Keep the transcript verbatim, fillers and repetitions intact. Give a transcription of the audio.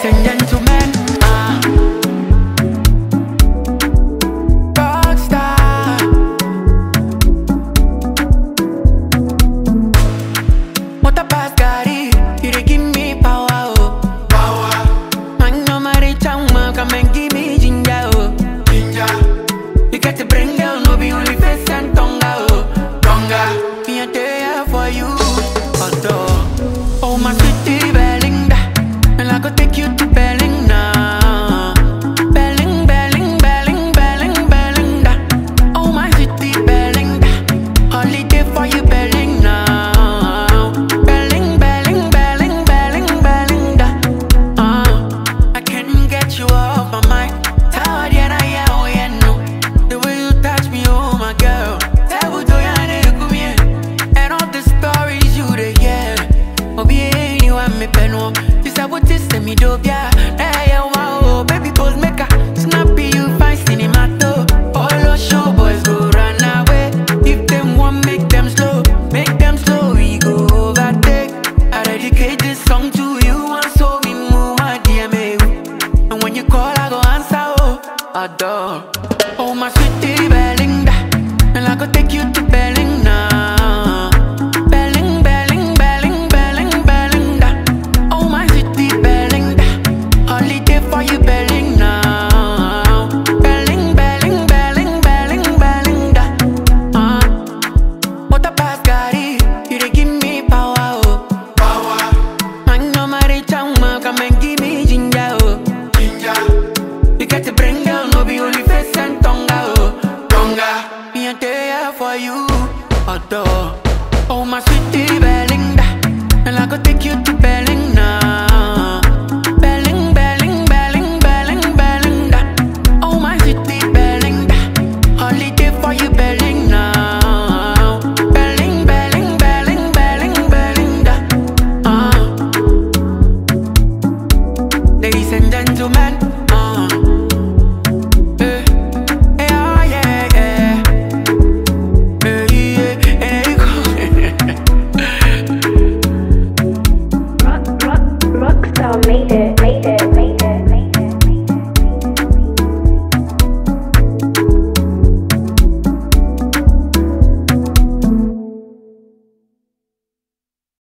and gentlemen, ah, rockstar. What a bad guy, you dey give me power, oh. Power, Man, no marry changma, come and give me ginger, oh. ginger, You got to bring down, no be only face and tonga, oh. tonga. Me a day for you, although. Oh my sweetie Belinda, and I go take you to Belling now. Belling, Belling, Belling, Belling, Belinda. Oh my sweetie Belinda, holiday for you Belling now. Belling, Belling, Belling, Belling, Belinda. Uh, I can't get you off my mind. Tired yet I am, oh yeah, no. The way you touch me, oh my girl. Tell me, do you come here? And all the stories you dey hear. Oh, bien, you want me penwo. You say what this say me do, yeah. Hey, yeah, wow, baby, pose maker. Snappy, you find cinema too. All those show boys go run away. If them want, make them slow. Make them slow, we go overtake. I dedicate this song to you. And so me move my D M A. And when you call, I go answer, oh, adore. Oh, my sweetie Belinda. And I go take you to Belling now. Belling, Belling, Belling, Belling, Belinda. Oh my city Belinda, holiday for you Belling now. Belling, Belling, Belling, Belling, Belinda. Uh, what a past guy, you dey give me power, oh. Power, Man, no marry changma, come and give me ginger, oh. ginger, You got to bring down, no be only face and tonga, oh. tonga. Me a day for you, adore. Oh my sweetie Belinda, and I go take you to Belling now. Belling, Belling, Belling, Belling, Belinda. Oh my sweetie Belinda, holiday for you Belling now. Belling, Belling, Belling, Belling, Belinda. Uh, ladies and gentlemen, uh, eh, eh, oh yeah, yeah. Eh, yeah, eh, Rock, rock, Rockstar made it, made it.